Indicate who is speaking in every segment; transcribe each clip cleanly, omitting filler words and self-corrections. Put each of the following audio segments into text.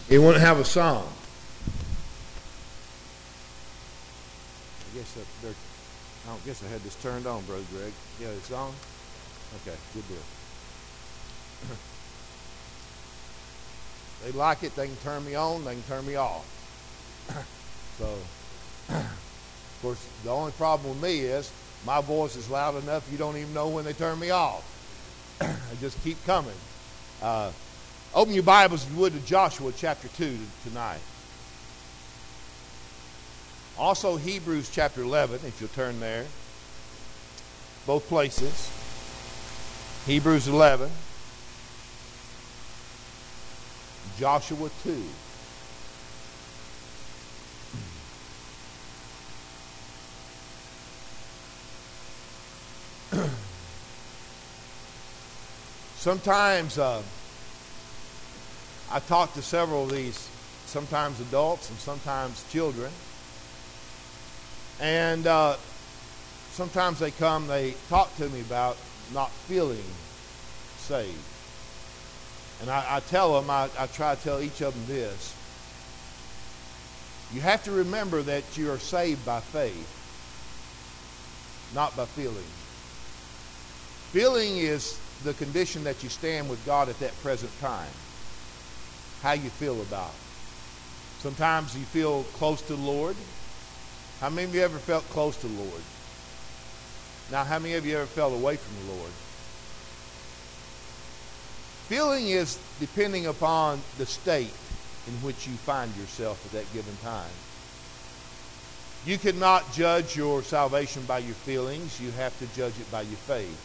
Speaker 1: it wouldn't have a song.
Speaker 2: I don't guess I had this turned on, Brother Greg. Yeah, it's on? Okay, good deal. They like it, they can turn me on, they can turn me off. So, of course, the only problem with me is my voice is loud enough you don't even know when they turn me off. They just keep coming. Open your Bibles, if you would, to Joshua chapter 2 tonight. Also Hebrews chapter 11, if you'll turn there. Both places. Hebrews 11. Joshua 2. Sometimes I talk to several of these, sometimes adults and sometimes children. And sometimes they come, they talk to me about not feeling saved. And I tell them, I try to tell each of them this. You have to remember that you are saved by faith, not by feeling. Feeling is the condition that you stand with God at that present time. How you feel about it. Sometimes you feel close to the Lord. How many of you ever felt close to the Lord? Now, how many of you ever felt away from the Lord? Feeling is depending upon the state in which you find yourself at that given time. You cannot judge your salvation by your feelings. You have to judge it by your faith.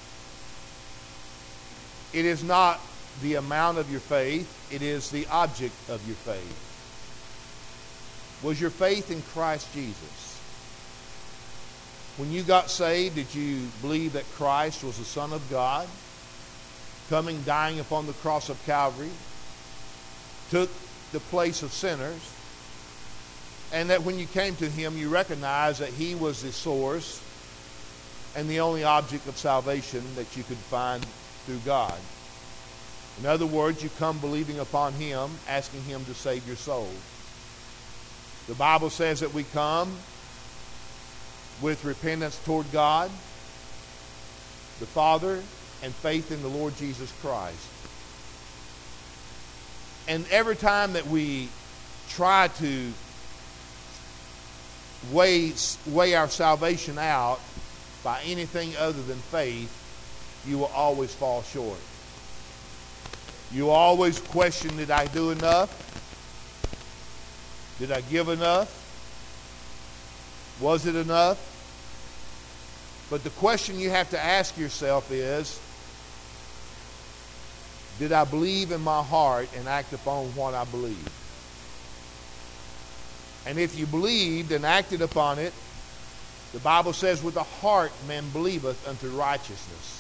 Speaker 2: It is not the amount of your faith. It is the object of your faith. Was your faith in Christ Jesus? When you got saved, did you believe that Christ was the Son of God, coming, dying upon the cross of Calvary, took the place of sinners, and that when you came to Him, you recognized that He was the source and the only object of salvation that you could find through God? In other words, you come believing upon Him, asking Him to save your soul. The Bible says that we come with repentance toward God, the Father, and faith in the Lord Jesus Christ. And every time that we try to weigh our salvation out by anything other than faith, you will always fall short. You always question, did I do enough? Did I give enough? Was it enough? But the question you have to ask yourself is, did I believe in my heart and act upon what I believed? And if you believed and acted upon it, the Bible says, with the heart man believeth unto righteousness.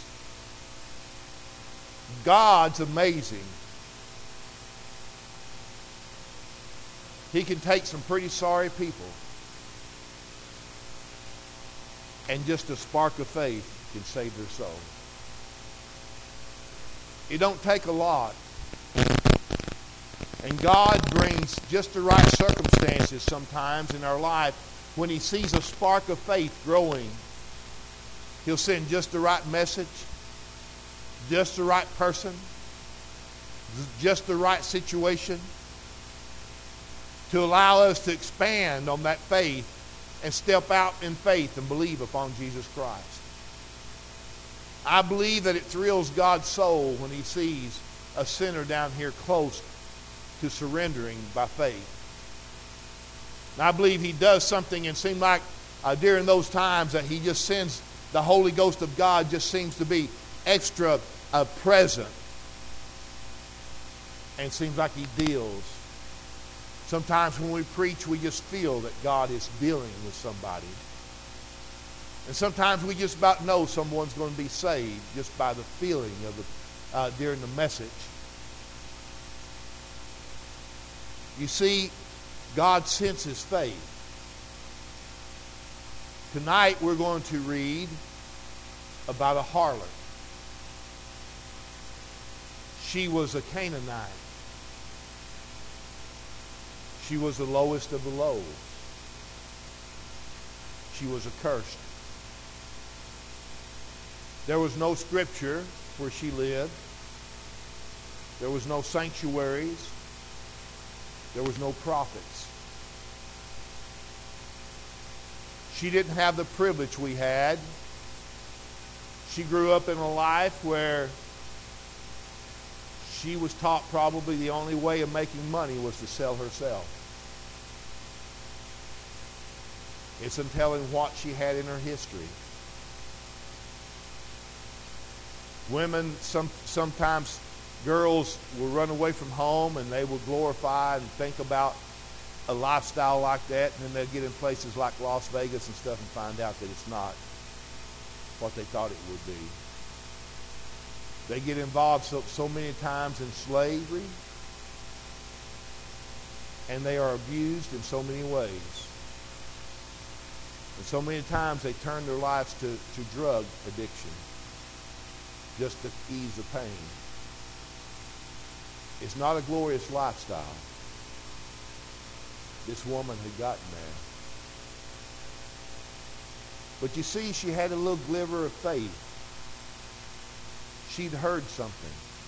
Speaker 2: God's amazing. He can take some pretty sorry people, and just a spark of faith can save their soul. It don't take a lot. And God brings just the right circumstances sometimes in our life. When He sees a spark of faith growing, He'll send just the right message, just the right person, just the right situation to allow us to expand on that faith and step out in faith and believe upon Jesus Christ. I believe that it thrills God's soul when He sees a sinner down here close to surrendering by faith. And I believe He does something, and seems like during those times that He just sends the Holy Ghost of God, just seems to be extra present. And it seems like He deals. Sometimes when we preach, we just feel that God is dealing with somebody. And sometimes we just about know someone's going to be saved just by the feeling of during the message. You see, God senses faith. Tonight we're going to read about a harlot. She was a Canaanite. She was the lowest of the lows. She was accursed. There was no scripture where she lived. There was no sanctuaries. There was no prophets. She didn't have the privilege we had. She grew up in a life where she was taught probably the only way of making money was to sell herself. It's in telling what she had in her history. Women, sometimes girls will run away from home and they will glorify and think about a lifestyle like that, and then they'll get in places like Las Vegas and stuff and find out that it's not what they thought it would be. They get involved so many times in slavery, and they are abused in so many ways. And so many times they turn their lives to drug addiction just to ease the pain. It's not a glorious lifestyle. This woman had gotten there. But you see, she had a little glimmer of faith. She'd heard something.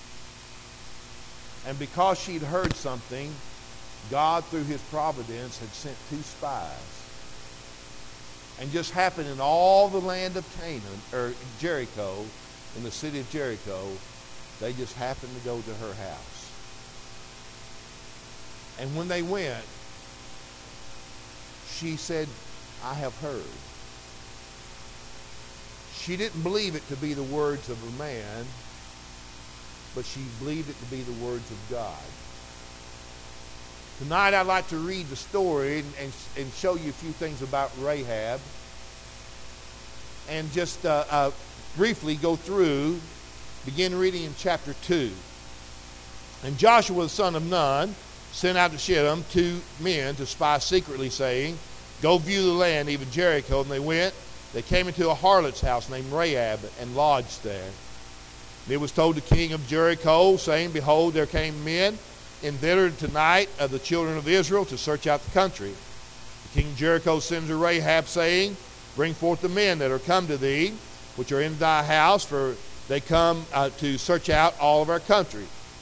Speaker 2: And because she'd heard something, God, through his providence, had sent 2 spies. And just happened in all the land of Canaan, or Jericho, in the city of Jericho, they just happened to go to her house. And when they went, she said, I have heard. She didn't believe it to be the words of a man, but she believed it to be the words of God. Tonight I'd like to read the story and show you a few things about Rahab, and just briefly go through, begin reading in chapter 2. And Joshua the son of Nun sent out to Shittim 2 men to spy secretly, saying, Go view the land, even Jericho. And they went. They came into a harlot's house named Rahab and lodged there. And it was told the king of Jericho, saying, Behold, there came men embittered tonight of the children of Israel to search out the country. The king of Jericho sends to Rahab, saying, Bring forth the men that are come to thee, which are in thy house, for they come to search out all of our country.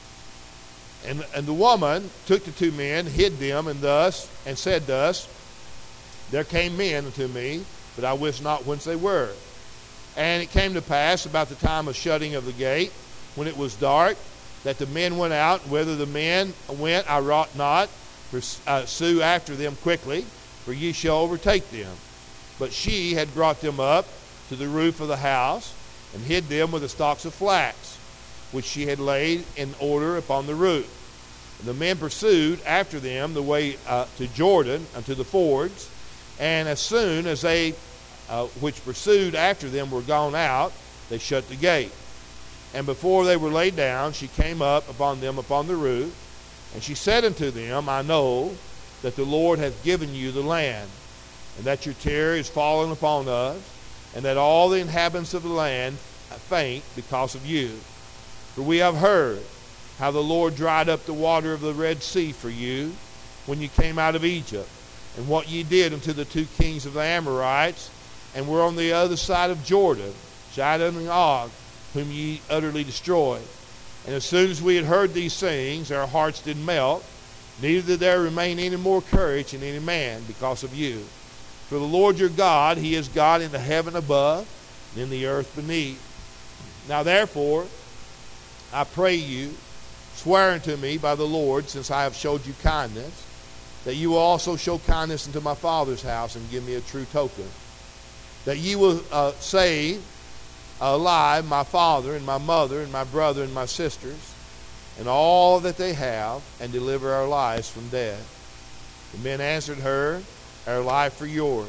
Speaker 2: And the woman took the 2 men, hid them, and said thus, There came men unto me, but I wist not whence they were. And it came to pass about the time of shutting of the gate, when it was dark, that the men went out. Whether the men went, I wot not. Pursue after them quickly, for ye shall overtake them. But she had brought them up to the roof of the house, and hid them with the stalks of flax, which she had laid in order upon the roof. And the men pursued after them the way to Jordan, unto the fords. And as soon as they which pursued after them were gone out, they shut the gate. And before they were laid down, she came up upon them upon the roof. And she said unto them, I know that the Lord hath given you the land, and that your terror is fallen upon us, and that all the inhabitants of the land faint because of you. For we have heard how the Lord dried up the water of the Red Sea for you when you came out of Egypt, and what ye did unto the 2 kings of the Amorites, and were on the other side of Jordan, Sihon and Og, whom ye utterly destroyed. And as soon as we had heard these things, our hearts did melt, neither did there remain any more courage in any man because of you. For the Lord your God, he is God in the heaven above, and in the earth beneath. Now therefore, I pray you, swear unto me by the Lord, since I have showed you kindness, that you will also show kindness unto my father's house, and give me a true token, that ye will save alive my father and my mother and my brother and my sisters, and all that they have, and deliver our lives from death. The men answered her, Our life for yours.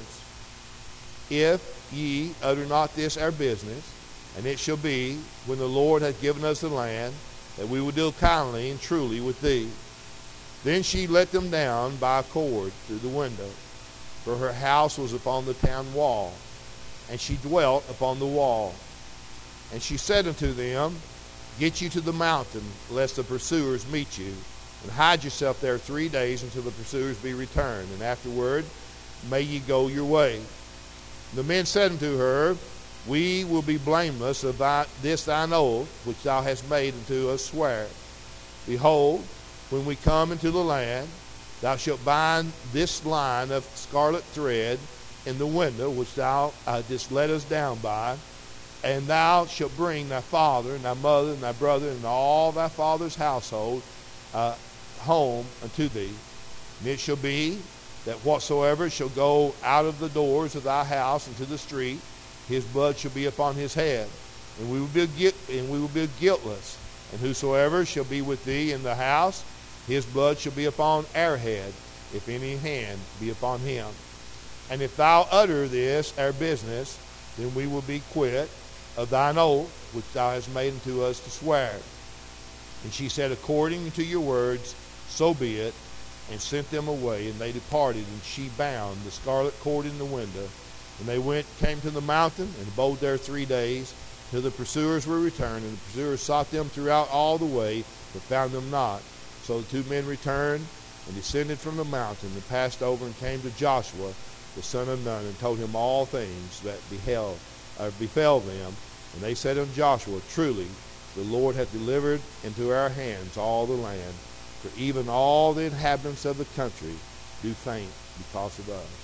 Speaker 2: If ye utter not this our business, and it shall be, when the Lord hath given us the land, that we will deal kindly and truly with thee. Then she let them down by a cord through the window, for her house was upon the town wall, and she dwelt upon the wall. And she said unto them, Get you to the mountain, lest the pursuers meet you, and hide yourself there 3 days until the pursuers be returned, and afterward may ye go your way. The men said unto her, We will be blameless of this thine oath, which thou hast made unto us swear. Behold, when we come into the land, thou shalt bind this line of scarlet thread in the window which thou didst let us down by, and thou shalt bring thy father and thy mother and thy brother and all thy father's household home unto thee. And it shall be that whatsoever shall go out of the doors of thy house into the street, his blood shall be upon his head, and we will be guiltless. And whosoever shall be with thee in the house, his blood shall be upon our head, if any hand be upon him. And if thou utter this our business, then we will be quit of thine oath, which thou hast made unto us to swear. And she said, According to your words, so be it, and sent them away. And they departed, and she bound the scarlet cord in the window. And they came to the mountain, and abode there 3 days, till the pursuers were returned. And the pursuers sought them throughout all the way, but found them not. So the 2 men returned, and descended from the mountain, and passed over, and came to Joshua the son of Nun, and told him all things that befell them. And they said unto Joshua, Truly, the Lord hath delivered into our hands all the land, for even all the inhabitants of the country do faint because of us.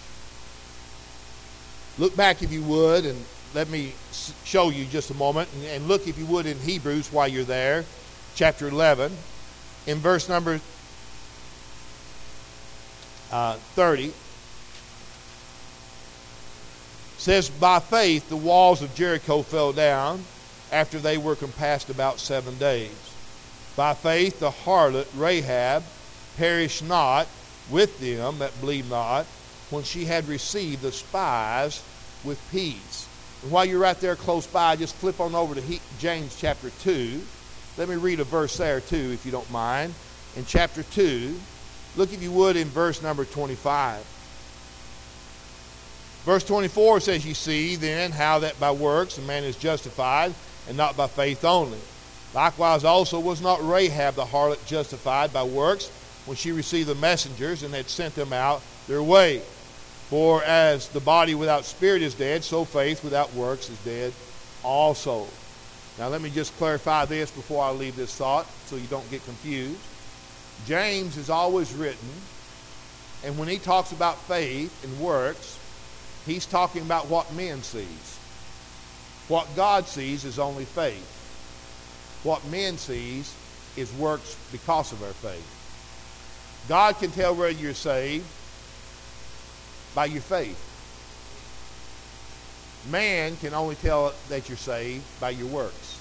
Speaker 2: Look back, if you would, and let me show you just a moment. And look, if you would, in Hebrews while you're there, chapter 11, in verse number 30. Says, By faith the walls of Jericho fell down after they were compassed about 7 days. By faith the harlot Rahab perished not with them that believed not, when she had received the spies with peace. And while you're right there close by, just flip on over to James chapter 2. Let me read a verse there too, if you don't mind. In chapter 2, look, if you would, in verse number 25. Verse 24 says, Ye see then how that by works a man is justified, and not by faith only. Likewise also was not Rahab the harlot justified by works, when she received the messengers, and had sent them out their way. For as the body without spirit is dead, so faith without works is dead also. Now let me just clarify this before I leave this thought, so you don't get confused. James is always written, and when he talks about faith and works, he's talking about what men sees. What God sees is only faith. What men sees is works because of our faith. God can tell whether you're saved by your faith. Man can only tell that you're saved by your works.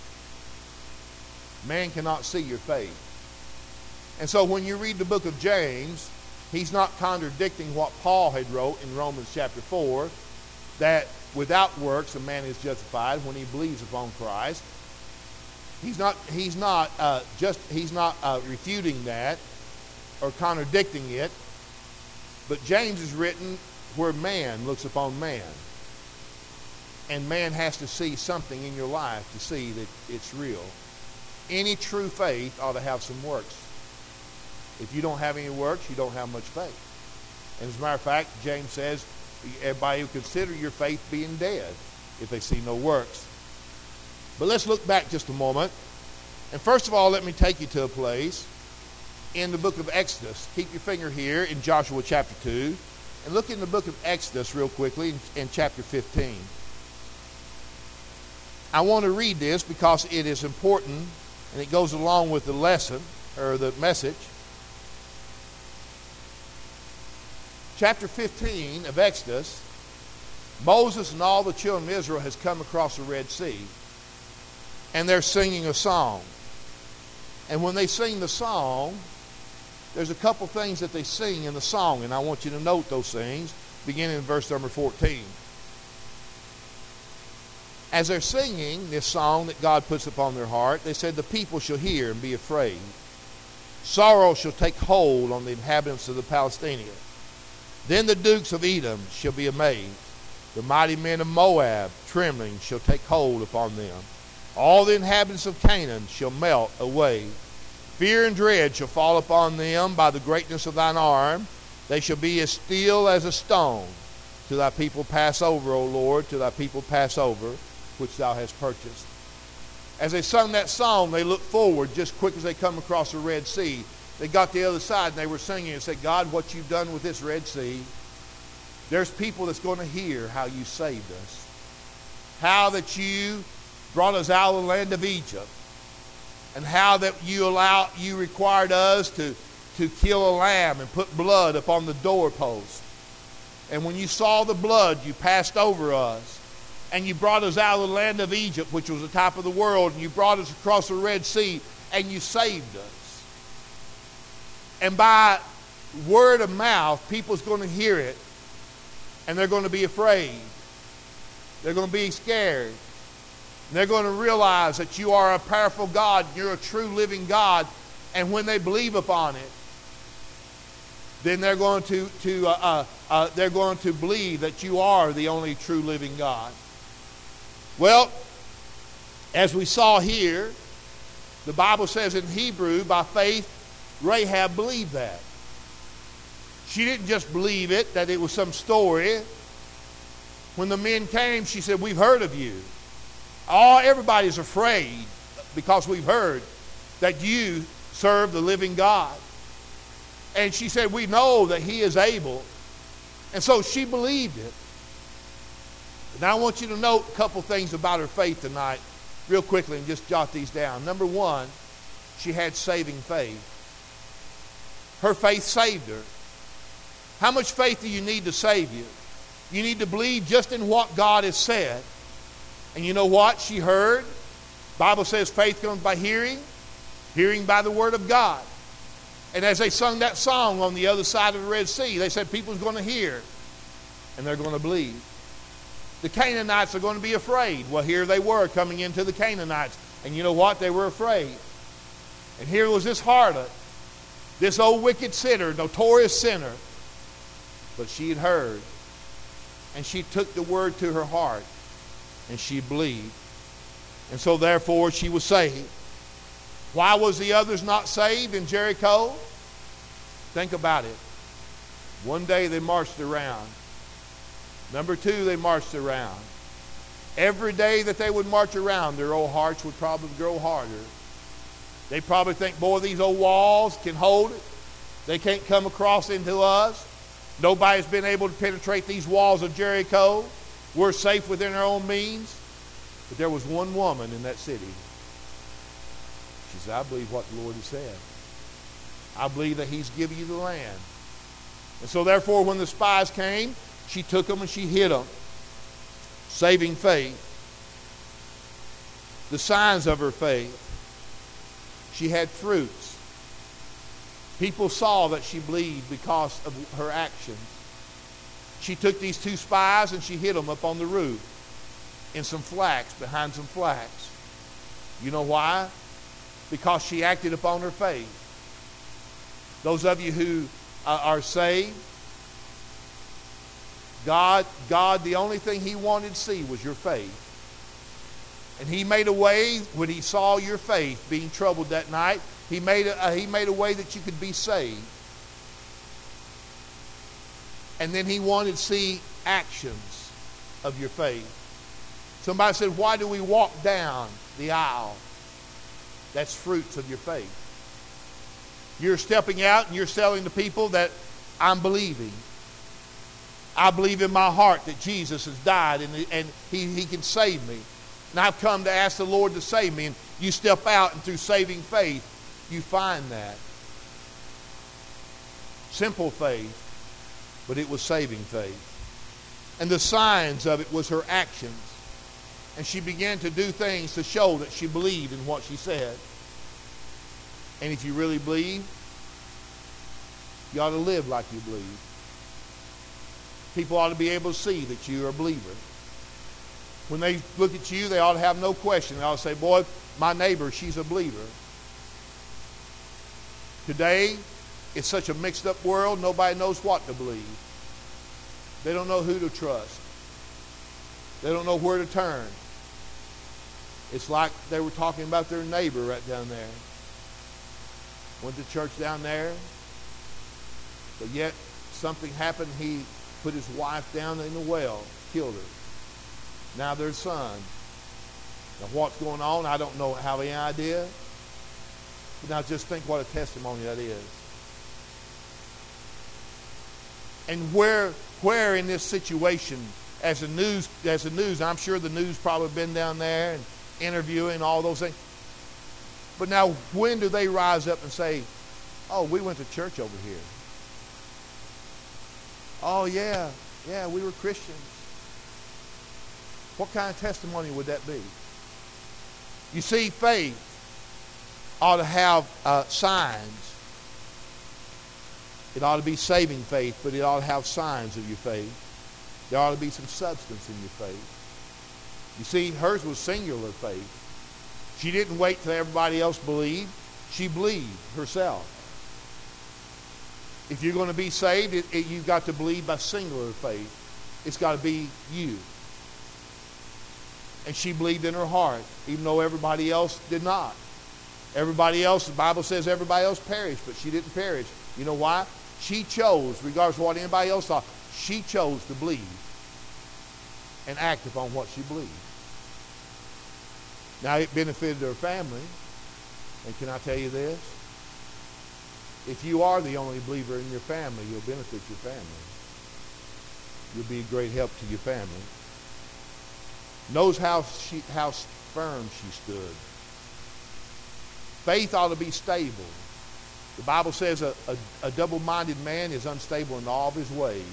Speaker 2: Man cannot see your faith. And so when you read the book of James, he's not contradicting what Paul had wrote in Romans chapter 4, that without works a man is justified when he believes upon Christ. He's not refuting that or contradicting it. But James is written where man looks upon man. And man has to see something in your life to see that it's real. Any true faith ought to have some works. If you don't have any works, you don't have much faith. And as a matter of fact, James says, everybody will consider your faith being dead if they see no works. But let's look back just a moment. And first of all, let me take you to a place in the book of Exodus. Keep your finger here in Joshua chapter 2. And look in the book of Exodus real quickly in chapter 15. I want to read this because it is important and it goes along with the lesson or the message. Chapter 15 of Exodus, Moses and all the children of Israel has come across the Red Sea. And they're singing a song. And when they sing the song, there's a couple things that they sing in the song, and I want you to note those things, beginning in verse number 14. As they're singing this song that God puts upon their heart, they said, The people shall hear and be afraid. Sorrow shall take hold on the inhabitants of the Palestinians. Then the dukes of Edom shall be amazed. The mighty men of Moab, trembling, shall take hold upon them. All the inhabitants of Canaan shall melt away. Fear and dread shall fall upon them by the greatness of thine arm. They shall be as still as a stone. Till thy people pass over, O Lord, till thy people pass over, which thou hast purchased. As they sung that song, they looked forward just quick as they come across the Red Sea. They got to the other side and they were singing and said, God, what you've done with this Red Sea, there's people that's going to hear how you saved us. How that you brought us out of the land of Egypt. And how that you required us to kill a lamb and put blood upon the doorpost. And when you saw the blood, you passed over us. And you brought us out of the land of Egypt, which was the top of the world. And you brought us across the Red Sea. And you saved us. And by word of mouth, people's going to hear it. And they're going to be afraid. They're going to be scared. And they're going to realize that you are a powerful God. You're a true living God. And when they believe upon it, then they're going to believe that you are the only true living God. Well, as we saw here, the Bible says in Hebrew, by faith, Rahab believed that. She didn't just believe it, that it was some story. When the men came, she said, we've heard of you. Everybody's afraid because we've heard that you serve the living God. And she said, we know that he is able. And so she believed it. Now I want you to note a couple things about her faith tonight real quickly and just jot these down. Number one, she had saving faith. Her faith saved her. How much faith do you need to save you? You need to believe just in what God has said. And you know what? She heard. The Bible says faith comes by hearing, hearing by the word of God. And as they sung that song on the other side of the Red Sea, they said people's going to hear and they're going to believe. The Canaanites are going to be afraid. Well, here they were coming into the Canaanites. And you know what? They were afraid. And here was this harlot, this old wicked sinner, notorious sinner. But she had heard. And she took the word to her heart. And she believed. And so therefore she was saved. Why was the others not saved in Jericho? Think about it. One day they marched around. Number two, they marched around. Every day that they would march around, their old hearts would probably grow harder. They probably think, boy, these old walls can hold it. They can't come across into us. Nobody's been able to penetrate these walls of Jericho. We're safe within our own means. But there was one woman in that city. She said, I believe what the Lord has said. I believe that he's given you the land. And so therefore, when the spies came, she took them and she hid them. Saving faith. The signs of her faith. She had fruits. People saw that she believed because of her actions. She took these two spies and she hid them up on the roof in some flax, behind some flax. You know why? Because she acted upon her faith. Those of you who are saved, God, the only thing he wanted to see was your faith. And he made a way when he saw your faith being troubled that night. He made a way that you could be saved. And then he wanted to see actions of your faith. Somebody said, why do we walk down the aisle? That's fruits of your faith. You're stepping out and you're telling the people that I'm believing. I believe in my heart that Jesus has died and he can save me. And I've come to ask the Lord to save me. And you step out and through saving faith, you find that. Simple faith, but it was saving faith. And the signs of it was her actions. And she began to do things to show that she believed in what she said. And if you really believe, you ought to live like you believe. People ought to be able to see that you are a believer. When they look at you, they ought to have no question. They ought to say, boy, my neighbor, she's a believer. Today, it's such a mixed up world, nobody knows what to believe. They don't know who to trust. They don't know where to turn. It's like they were talking about their neighbor right down there. Went to church down there. But yet something happened. He put his wife down in the well, killed her. Now their son. Now what's going on, I don't know, have any idea. But now just think what a testimony that is. And where in this situation, as the news, I'm sure the news probably been down there and interviewing all those things. But now when do they rise up and say, oh, we went to church over here. Oh, yeah, we were Christians. What kind of testimony would that be? You see, faith ought to have signs. It ought to be saving faith, but it ought to have signs of your faith. There ought to be some substance in your faith. You see, hers was singular faith. She didn't wait till everybody else believed. She believed herself. If you're going to be saved, you've got to believe by singular faith. It's got to be you. And she believed in her heart, even though everybody else did not. Everybody else, the Bible says everybody else perished, but she didn't perish. You know why? She chose, regardless of what anybody else thought, she chose to believe and act upon what she believed. Now, it benefited her family. And can I tell you this? If you are the only believer in your family, you'll benefit your family. You'll be a great help to your family. Knows how firm she stood. Faith ought to be stable. The Bible says a double-minded man is unstable in all of his ways.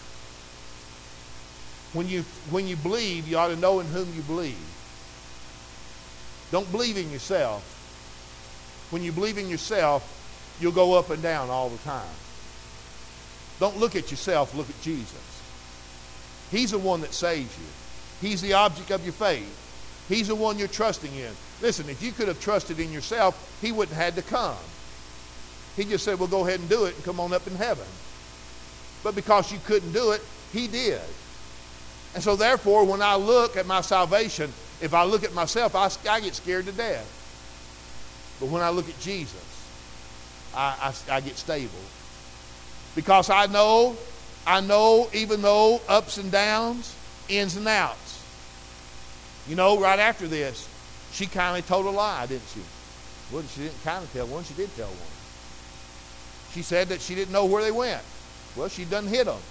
Speaker 2: When you believe, you ought to know in whom you believe. Don't believe in yourself. When you believe in yourself, you'll go up and down all the time. Don't look at yourself, look at Jesus. He's the one that saves you. He's the object of your faith. He's the one you're trusting in. Listen, if you could have trusted in yourself, he wouldn't have had to come. He just said, well, go ahead and do it and come on up in heaven. But because you couldn't do it, he did. And so therefore, when I look at my salvation, if I look at myself, I get scared to death. But when I look at Jesus, I get stable. Because I know, even though ups and downs, ins and outs. You know, right after this, she kindly told a lie, didn't she? Well, she didn't kind of tell one, she did tell one. She said that she didn't know where they went. Well, she done hit them.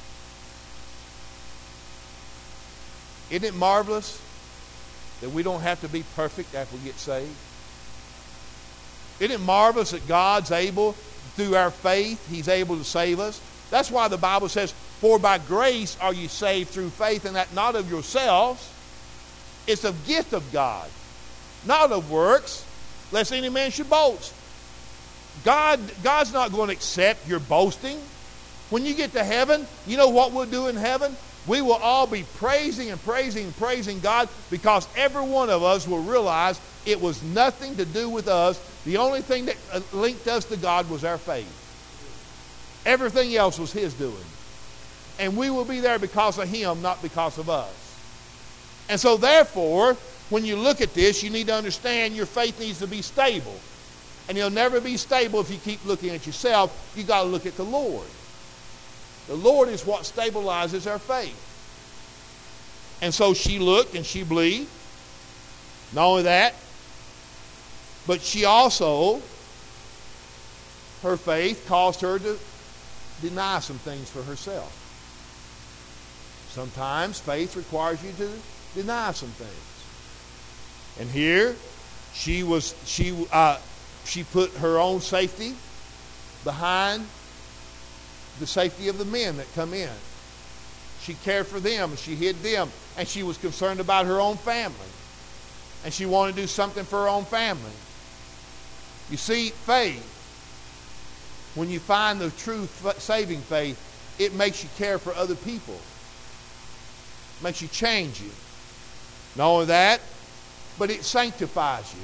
Speaker 2: Isn't it marvelous that we don't have to be perfect after we get saved? Isn't it marvelous that God's able, through our faith, he's able to save us? That's why the Bible says, for by grace are you saved through faith, and that not of yourselves. It's a gift of God, not of works, lest any man should boast. God's not going to accept your boasting. When you get to heaven, you know what we'll do in heaven? We will all be praising and praising and praising God, because every one of us will realize it was nothing to do with us. The only thing that linked us to God was our faith. Everything else was his doing. And we will be there because of him, not because of us. And so therefore, when you look at this, you need to understand your faith needs to be stable. And you'll never be stable if you keep looking at yourself. You've got to look at the Lord. The Lord is what stabilizes our faith. And so she looked and she believed. Not only that, but she also, her faith caused her to deny some things for herself. Sometimes faith requires you to deny some things. And here, she put her own safety behind the safety of the men that come in. She cared for them, and she hid them, and she was concerned about her own family. And she wanted to do something for her own family. You see, faith, when you find the true saving faith, it makes you care for other people. It makes you change you. Not only that, but it sanctifies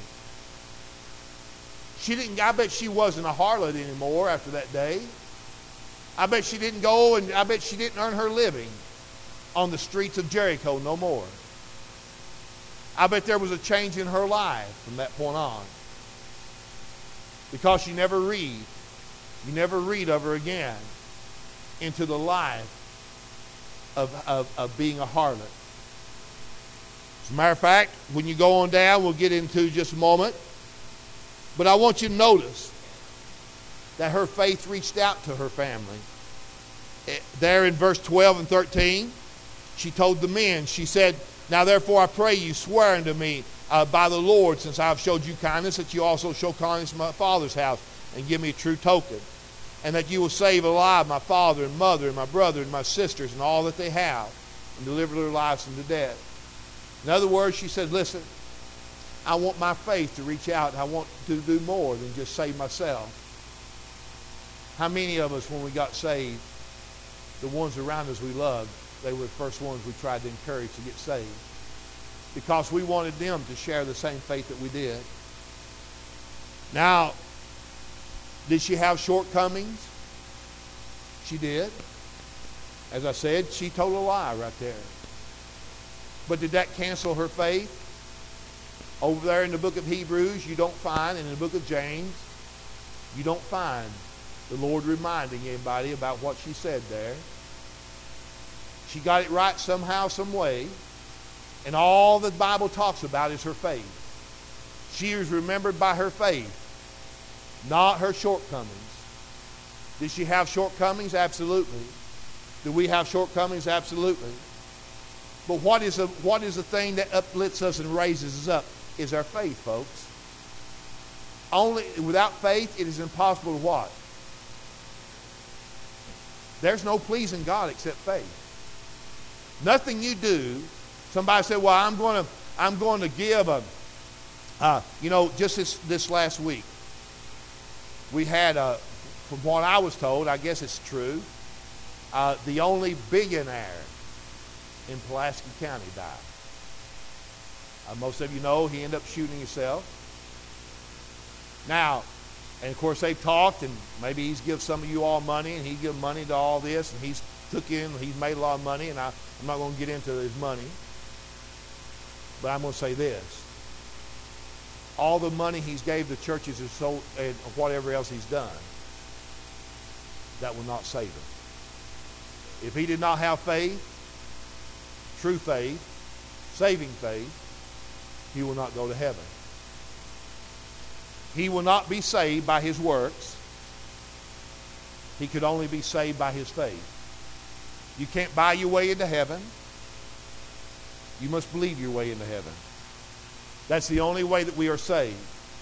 Speaker 2: you. I bet she wasn't a harlot anymore after that day. I bet she didn't go, and I bet she didn't earn her living on the streets of Jericho no more. I bet there was a change in her life from that point on. Because you never read of her again into the life of being a harlot. As a matter of fact, when you go on down, we'll get into just a moment. But I want you to notice that her faith reached out to her family. There in verse 12 and 13, she told the men, she said, "Now therefore I pray you, swear unto me by the Lord, since I have showed you kindness, that you also show kindness to my father's house, and give me a true token. And that you will save alive my father and mother and my brother and my sisters and all that they have, and deliver their lives from the death." In other words, she said, listen, I want my faith to reach out. I want to do more than just save myself. How many of us, when we got saved, the ones around us we loved, they were the first ones we tried to encourage to get saved? Because we wanted them to share the same faith that we did. Now, did she have shortcomings? She did. As I said, she told a lie right there. But did that cancel her faith? Over there in the book of Hebrews, you don't find, and in the book of James, you don't find the Lord reminding anybody about what she said there. She got it right somehow, some way, and all the Bible talks about is her faith. She is remembered by her faith, not her shortcomings. Did she have shortcomings? Absolutely. Do we have shortcomings? Absolutely. But what is the thing that uplifts us and raises us up? Is our faith, folks. Only without faith, it is impossible to what? There's no pleasing God except faith. Nothing you do. Somebody said, "Well, I'm going to give just this last week, we had from what I was told, I guess it's true, the only billionaire in Pulaski County died. Most of you know he ended up shooting himself. Now, and of course they've talked, and maybe he's give some of you all money, and he give money to all this, and he's made a lot of money, and I'm not going to get into his money. But I'm going to say this. All the money he's gave the churches and so and whatever else he's done, that will not save him. If he did not have faith, true faith, saving faith, he will not go to heaven. He will not be saved by his works. He could only be saved by his faith. You can't buy your way into heaven. You must believe your way into heaven. That's the only way that we are saved.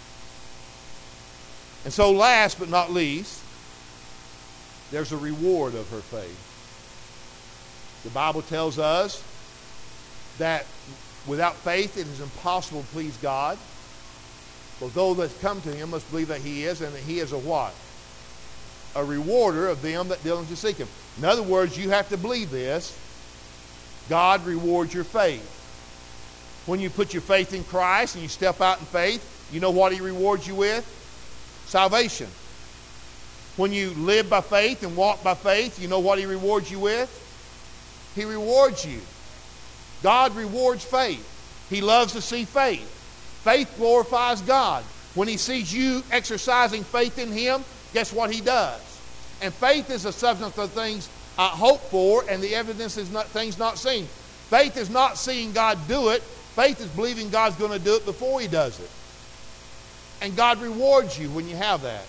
Speaker 2: And so last but not least, there's a reward of her faith. The Bible tells us that without faith it is impossible to please God. For those that come to him must believe that he is, and that he is a what? A rewarder of them that diligently seek him. In other words, you have to believe this. God rewards your faith. When you put your faith in Christ and you step out in faith, you know what he rewards you with? Salvation. When you live by faith and walk by faith, you know what he rewards you with? He rewards you. God rewards faith. He loves to see faith. Faith glorifies God. When he sees you exercising faith in him, guess what he does? And faith is the substance of things hoped for, and the evidence is things not seen. Faith is not seeing God do it. Faith is believing God's going to do it before he does it. And God rewards you when you have that.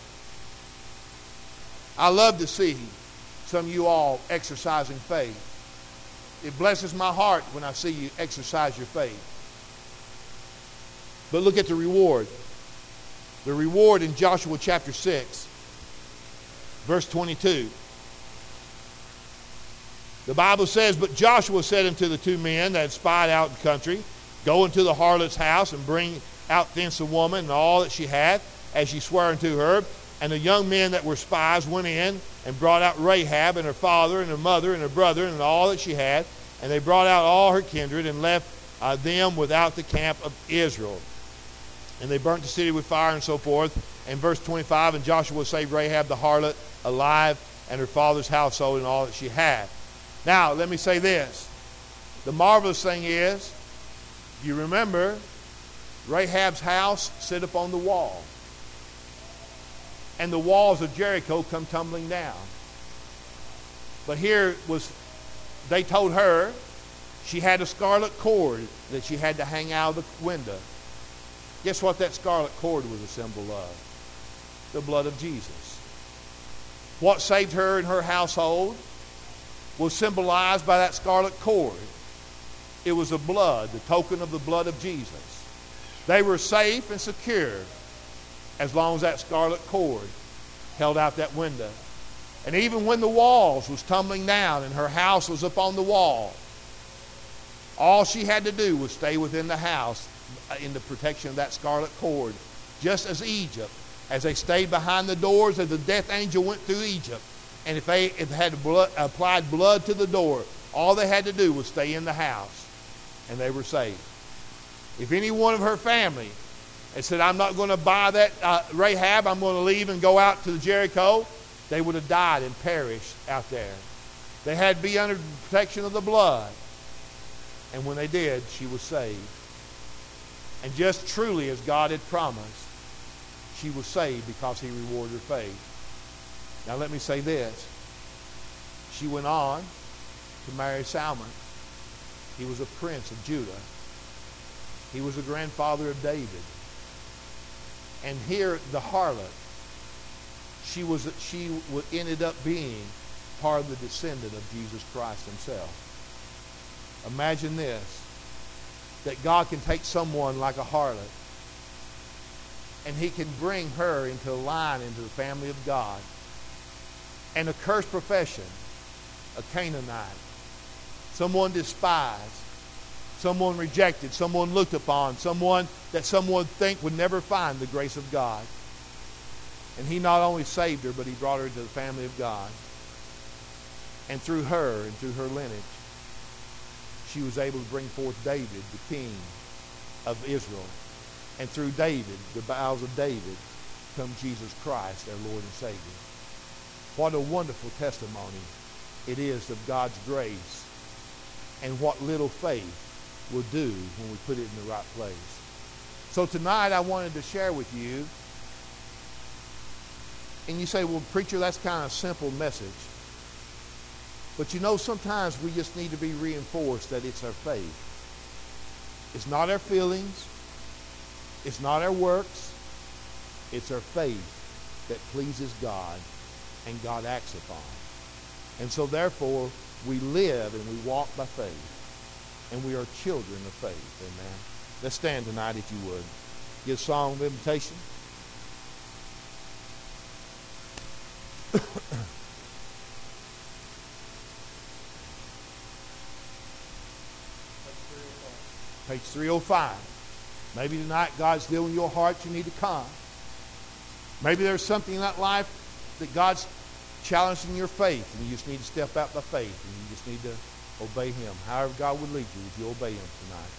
Speaker 2: I love to see some of you all exercising faith. It blesses my heart when I see you exercise your faith. But look at the reward. The reward in Joshua chapter 6, verse 22. The Bible says, "But Joshua said unto the two men that had spied out the country, Go into the harlot's house and bring out thence a woman and all that she had, as ye sware unto her. And the young men that were spies went in and brought out Rahab and her father and her mother and her brother and all that she had. And they brought out all her kindred and left them without the camp of Israel. And they burnt the city with fire," and so forth. And verse 25, "And Joshua saved Rahab the harlot alive, and her father's household and all that she had." Now, let me say this. The marvelous thing is, you remember, Rahab's house sit up on the wall. and the walls of Jericho come tumbling down. But they told her she had a scarlet cord that she had to hang out of the window. Guess what that scarlet cord was a symbol of? The blood of Jesus. What saved her and her household was symbolized by that scarlet cord. It was the blood, the token of the blood of Jesus. They were safe and secure as long as that scarlet cord held out that window. And even when the walls was tumbling down and her house was up on the wall, all she had to do was stay within the house in the protection of that scarlet cord. Just as Egypt, as they stayed behind the doors, as the death angel went through Egypt, and if they had applied blood to the door, all they had to do was stay in the house, and they were saved. If any one of her family had said, I'm not going to buy that Rahab, I'm going to leave and go out to Jericho, they would have died and perished out there. They had to be under the protection of the blood. And when they did, she was saved. And just truly as God had promised, she was saved because he rewarded her faith. Now let me say this. She went on to marry Salmon. He was a prince of Judah. He was the grandfather of David. And here, the harlot, she ended up being part of the descendant of Jesus Christ himself. Imagine this, that God can take someone like a harlot and he can bring her into a line into the family of God. And a cursed profession, a Canaanite, someone despised, someone rejected, someone looked upon, someone that someone would think would never find the grace of God. And he not only saved her, but he brought her into the family of God. And through her and through her lineage, she was able to bring forth David, the king of Israel. And through David, the bowels of David, come Jesus Christ, our Lord and Savior. What a wonderful testimony it is of God's grace and what little faith will do when we put it in the right place. So tonight I wanted to share with you, and you say, well, preacher, that's kind of a simple message. But you know, sometimes we just need to be reinforced that it's our faith. It's not our feelings. It's not our works. It's our faith that pleases God and God acts upon. And so therefore, we live and we walk by faith. And we are children of faith. Amen. Let's stand tonight if you would. Give a song of invitation. Page 305. Maybe tonight God's dealing in your heart, you need to come. Maybe there's something in that life that God's challenging your faith, and you just need to step out by faith, and you just need to obey him. However God would lead you, if you obey him tonight.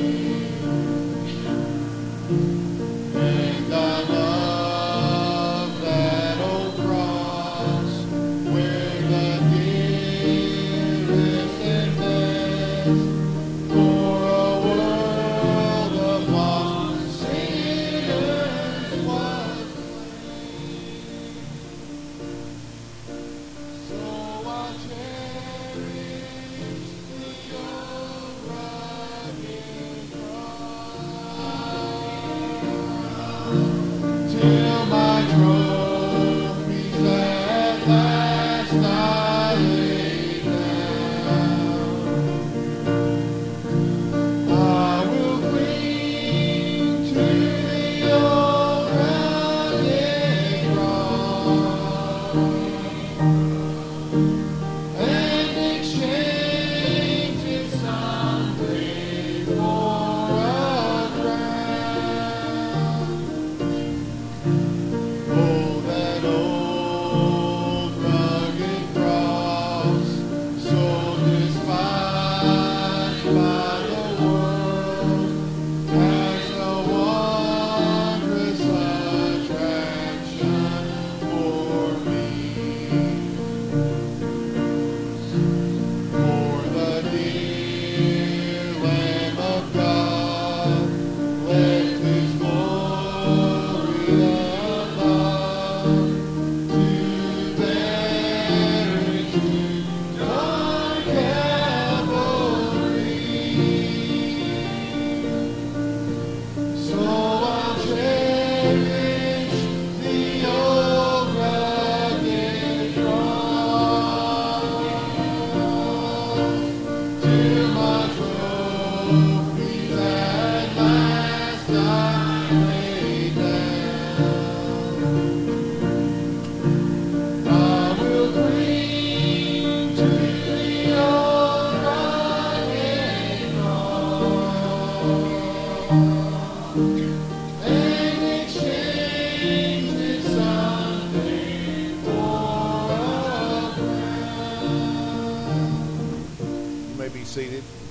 Speaker 1: And I love
Speaker 2: Be seated.